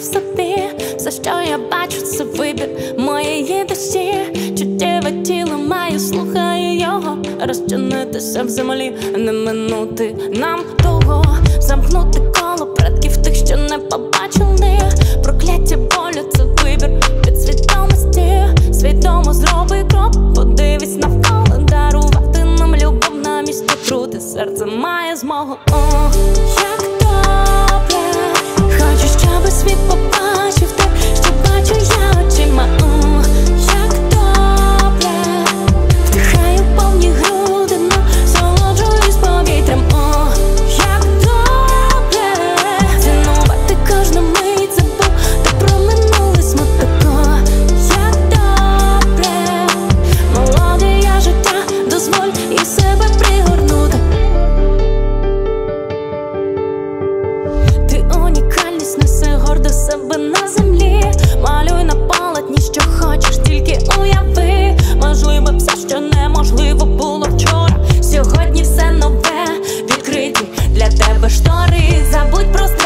в собі. Все, що я бачу, це вибір моєї душі. Чуттєве тіло маю, слухаю його. Розчинитися в землі, не минути нам того. Замкнути коло предків тих, що не побачили. Прокляття болю, це вибір підсвідомості. Свідомо зроби крок, подивись навколо. Дарувати нам любов на місці трути. Серце має змогу. Як добре, хочу, щоб світ побачив те, що бачу я очима. Як добре, вдихаю повні груди, насолоджуюсь повітрям. Як добре, цінувати кожну мить, забув та про минулий смуток. Як добре, мелодія життя, дозволь і себе пригорнути. Ти унікальність, неси гордо себе на землі. Малюй на полотні, що хочеш, тільки уяви. Можливо, все, що неможливо було вчора. Сьогодні все нове, відкриті для тебе штори. Забудь просто